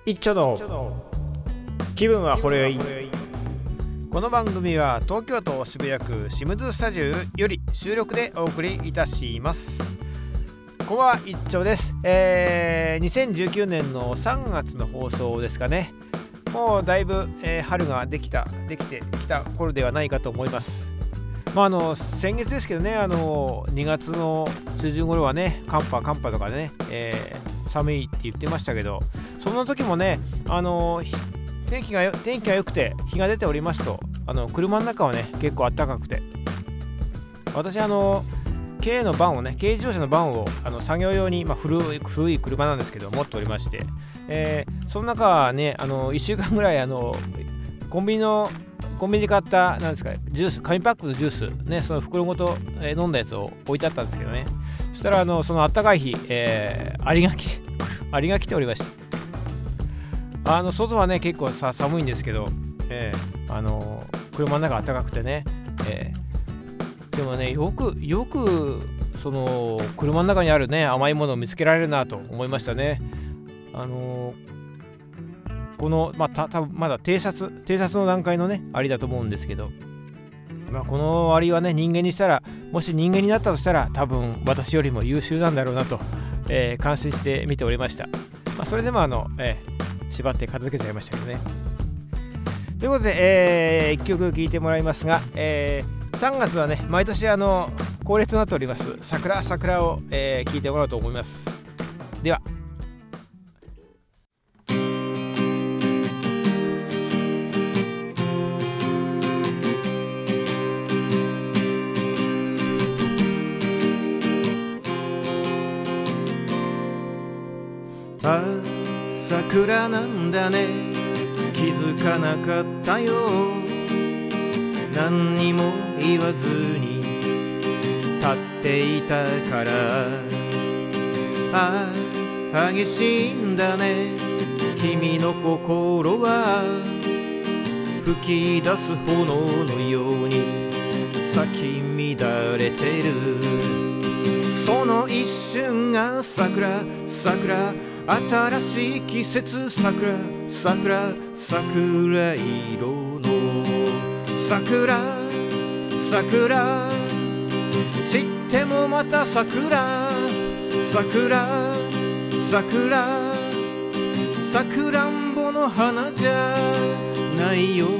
一丁の気分はほろ酔い。 この番組は東京都渋谷区シムズスタジオより収録でお送りいたします。こんばんは、一丁です。2019年の3月の放送ですかね。もうだいぶ、春ができてきた頃ではないかと思います。先月ですけどね、2月の中旬頃はね、寒波とかね、寒いって言ってましたけど、その時もね、天気が良くて日が出ておりますと、車の中はね結構暖かくて、私軽自動車のバンを作業用に、古い車なんですけど持っておりまして、その中はね1週間ぐらいコンビニで買ったジュース、紙パックのジュースね、その袋ごと、飲んだやつを置いてあったんですけどね、そしたらその暖かい日、アリが来ておりました。外はね結構寒いんですけど、車の中暖かくてね、でもねよくその車の中にあるね甘いものを見つけられるなと思いましたね。この多分まだ偵察の段階のねアリだと思うんですけど、このアリはねもし人間になったとしたら多分私よりも優秀なんだろうなと、感心して見ておりました。それでも縛って片付けちゃいましたけどね。ということで、1曲聴いてもらいますが、3月はね毎年恒例となっております桜を、聴いてもらおうと思います。では、 桜なんだね、気づかなかったよ。何にも言わずに立っていたから。激しいんだね、君の心は。吹き出す炎のように咲き乱れてる。その一瞬が桜新しい季節、桜色の桜散ってもまた桜さくらんぼの花じゃないよ。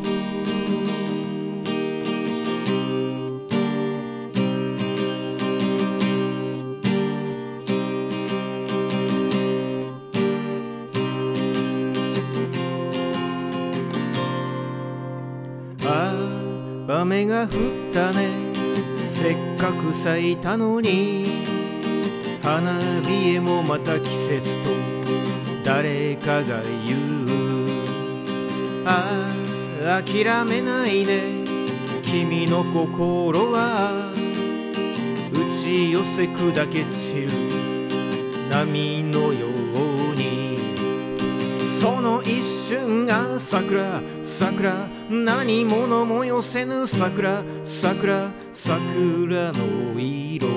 雨が降ったね、せっかく咲いたのに。花冷えもまた季節と誰かが言う。諦めないね、君の心は。打ち寄せ砕け散る波のように。その一瞬が桜何者も寄せぬ桜の色。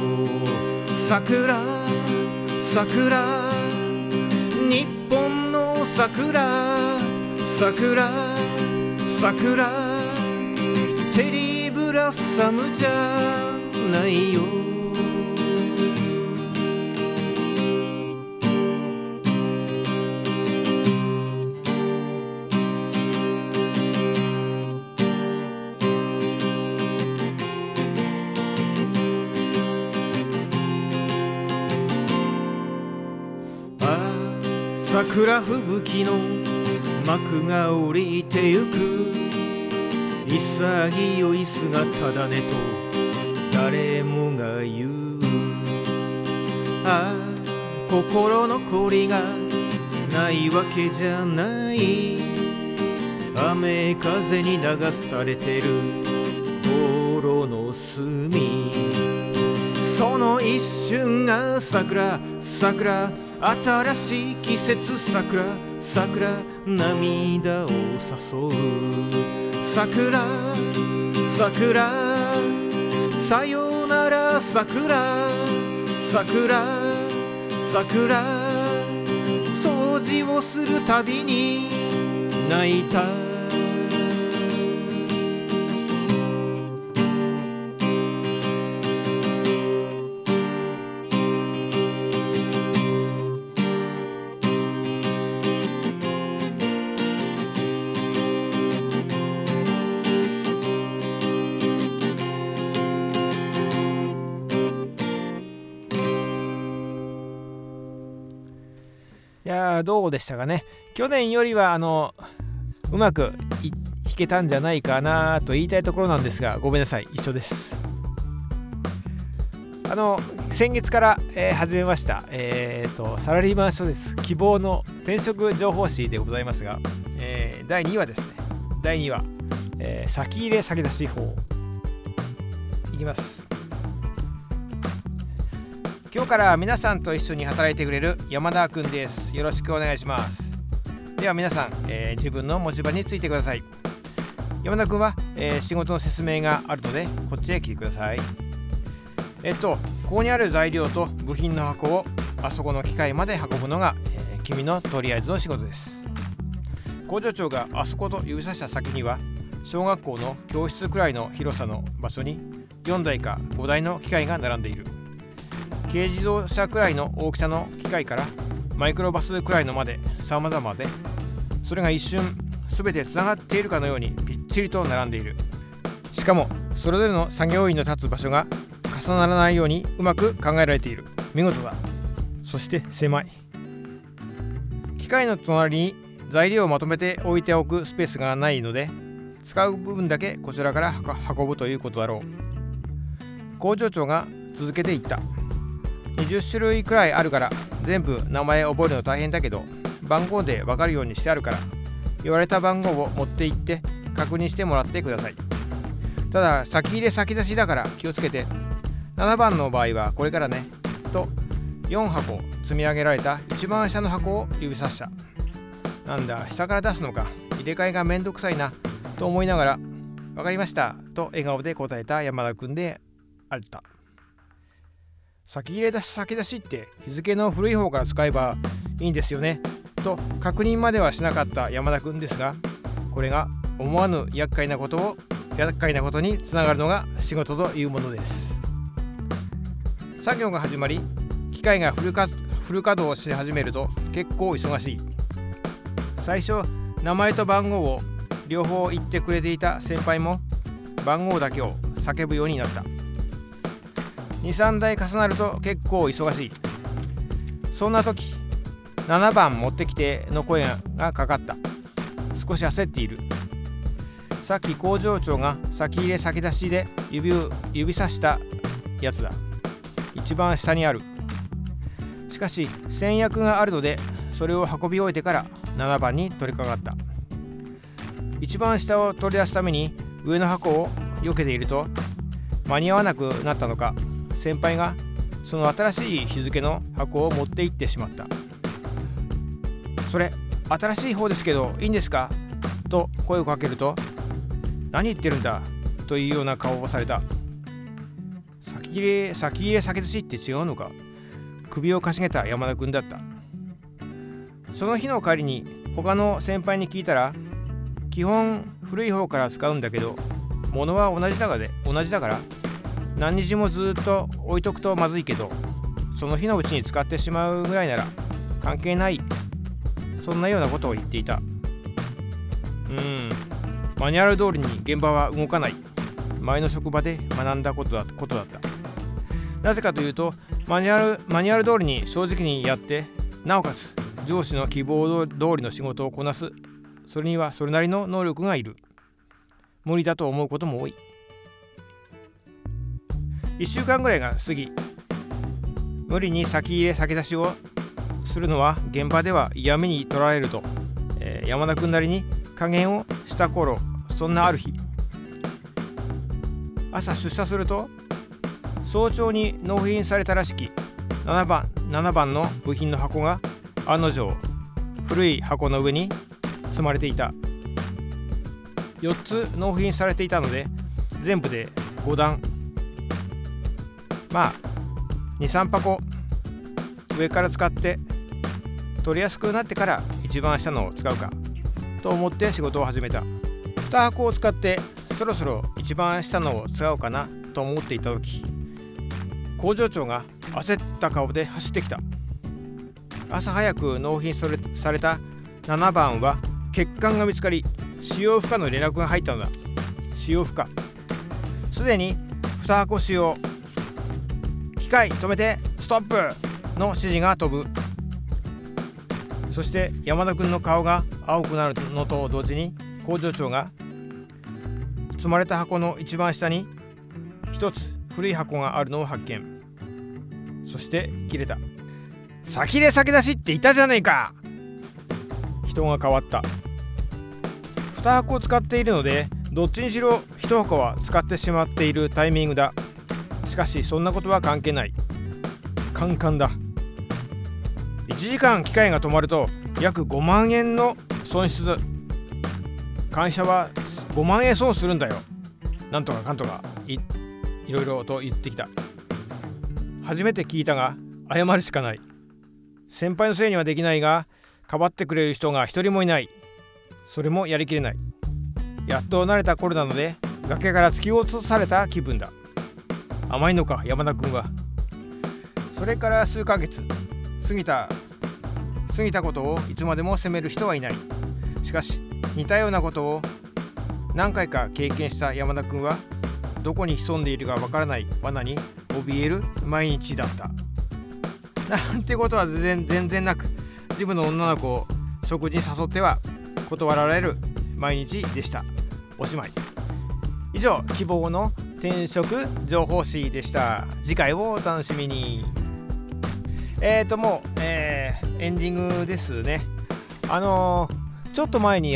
日本の桜チェリーブラッサムじゃないよ。桜吹雪の幕が降りてゆく。潔い姿だねと誰もが言う。心残りがないわけじゃない。雨風に流されてる心の隅。その一瞬が桜新しい季節、桜涙を誘う。桜さよなら桜そう事をするたびに泣いた。 いやー、どうでしたかね。去年よりはうまく弾けたんじゃないかなと言いたいところなんですが、ごめんなさい、一緒です。先月から、始めました、サラリーマン小説希望の転職情報誌でございますが、第2話ですね。第2話、先入れ先出し法いきます。今日から皆さんと一緒に働いてくれる山田くんです。よろしくお願いします。では皆さん、自分の持ち場についてください。山田くんは、仕事の説明があるのでこっちへ来てください。ここにある材料と部品の箱をあそこの機械まで運ぶのが、君のとりあえずの仕事です。工場長があそこと指さした先には小学校の教室くらいの広さの場所に4台か5台の機械が並んでいる。軽自動車くらいの大きさの機械からマイクロバスくらいのまで様々で、それが一瞬全てつながっているかのようにぴっちりと並んでいる。しかもそれぞれの作業員の立つ場所が重ならないようにうまく考えられている。見事だ。そして狭い。機械の隣に材料をまとめて置いておくスペースがないので、使う部分だけこちらから運ぶということだろう。工場長が続けて言った。20種類くらいあるから全部名前覚えるの大変だけど、番号で分かるようにしてあるから、言われた番号を持って行って確認してもらってください。ただ先入れ先出しだから気をつけて。7番の場合はこれからね、と4箱積み上げられた一番下の箱を指さした。なんだ、下から出すのか、入れ替えがめんどくさいなと思いながら、分かりましたと笑顔で答えた山田くんであった。先入れ出し先出しって日付の古い方から使えばいいんですよねと確認まではしなかった山田くんですが、これが思わぬ厄介なことにつながるのが仕事というものです。作業が始まり、機械がフル稼働し始めると結構忙しい。最初名前と番号を両方言ってくれていた先輩も番号だけを叫ぶようになった。2、3台重なると結構忙しい。そんな時、7番持ってきての声がかかった。少し焦っている。さっき工場長が先入れ先出しで指さしたやつだ。一番下にある。しかし先約があるので、それを運び終えてから7番に取り掛かった。一番下を取り出すために上の箱を避けていると、間に合わなくなったのか、先輩がその新しい日付の箱を持って行ってしまった。それ新しい方ですけどいいんですかと声をかけると、何言ってるんだというような顔をされた。先入れ先出しって違うのか。首をかしげた山田くんだった。その日の帰りに他の先輩に聞いたら、基本古い方から使うんだけど、物は同じだから何日もずっと置いとくとまずいけど、その日のうちに使ってしまうぐらいなら関係ない、そんなようなことを言っていた。マニュアル通りに現場は動かない。前の職場で学んだことだった。なぜかというと、マニュアル通りに正直にやって、なおかつ上司の希望通りの仕事をこなす。それにはそれなりの能力がいる。無理だと思うことも多い。1週間ぐらいが過ぎ、無理に先入れ先出しをするのは現場では嫌味に取られると、山田君なりに加減をした頃、そんなある日、朝出社すると早朝に納品されたらしき7番の部品の箱が案の定古い箱の上に積まれていた。4つ納品されていたので全部で5段、まあ 2,3 箱上から使って取りやすくなってから一番下のを使うかと思って仕事を始めた。2箱を使ってそろそろ一番下のを使おうかなと思っていた時、工場長が焦った顔で走ってきた。朝早く納品された7番は欠陥が見つかり、使用不可の連絡が入ったのだ。使用不可、すでに2箱使用、機械止めてストップの指示が飛ぶ。そして山田君の顔が青くなるのと同時に、工場長が積まれた箱の一番下に一つ古い箱があるのを発見。そして切れた。先で先出しって言ったじゃねえか。人が変わった。2箱を使っているので、どっちにしろ1箱は使ってしまっているタイミングだ。しかしそんなことは関係ない。カンカンだ。1時間機械が止まると約5万円の損失。会社は5万円損するんだよ。なんとかかんとか いろいろと言ってきた。初めて聞いたが謝るしかない。先輩のせいにはできないが、かばってくれる人が一人もいない。それもやりきれない。やっと慣れた頃なので、崖から突き落とされた気分だ。甘いのか山田君は。それから数ヶ月過ぎたことをいつまでも責める人はいない。しかし似たようなことを何回か経験した山田君は、どこに潜んでいるかわからない罠に怯える毎日だった。なんてことは全然なく、ジムの女の子を食事に誘っては断られる毎日でした。おしまい。以上、希望の転職情報誌でした。次回をお楽しみに。もう、エンディングですね。ちょっと前に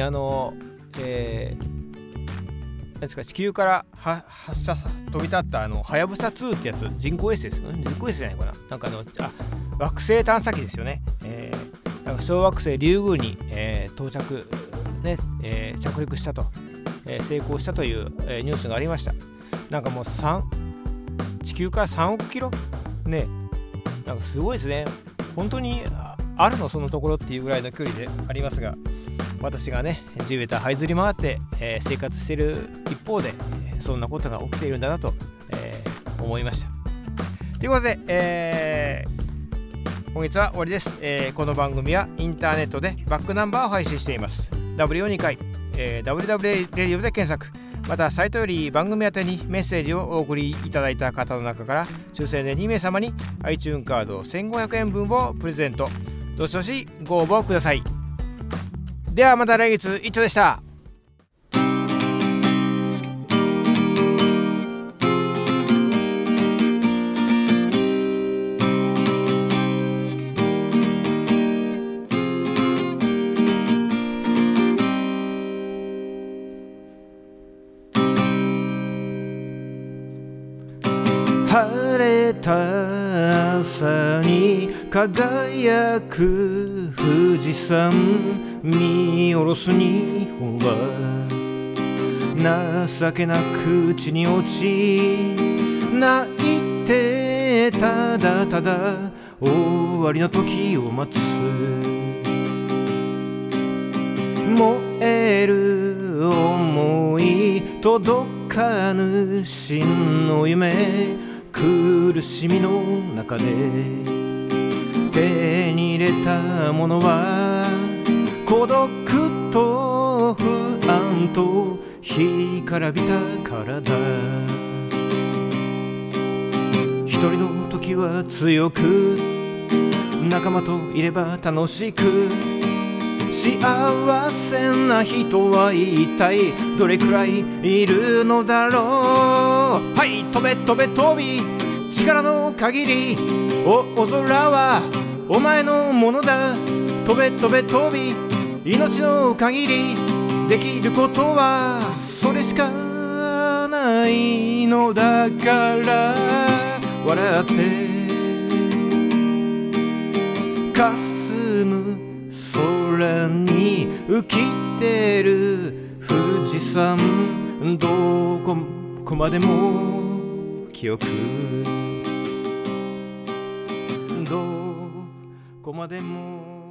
ですか、地球から発射飛び立ったはやぶさ2ってやつ、人工衛星ですよね。人工衛星じゃないかな。なんか惑星探査機ですよね。なんか小惑星リュウグウに、到着ね、着陸したと、成功したという、ニュースがありました。なんかもう地球から3億キロね、なんかすごいですね。本当にあるのそのところっていうぐらいの距離でありますが、私がね地べた這いずり回って、生活している一方で、そんなことが起きているんだなと、思いました。ということで、今月は終わりです。この番組はインターネットでバックナンバーを配信しています。 W を2回、WW レディオで検索、またサイトより番組宛てにメッセージをお送りいただいた方の中から抽選で2名様に iTunes カード1500円分をプレゼント。どしどしご応募ください。ではまた来月。一丁でした。 晴れた朝に輝く富士山、見下ろす日本は情けなく地に落ち、泣いてただただ終わりの時を待つ。燃える想い届かぬ真の夢、苦しみの中で手に入れたものは孤独と不安と干からびた体。一人の時は強く、仲間といれば楽しく、幸せな人は一体どれくらいいるのだろう。はい、飛べ飛べ飛び、力の限りお空はお前のものだ。飛べ飛べ飛び、命の限りできることはそれしかないのだから、笑って霞む空に浮きてる富士山、どこまでも記憶、どこまでも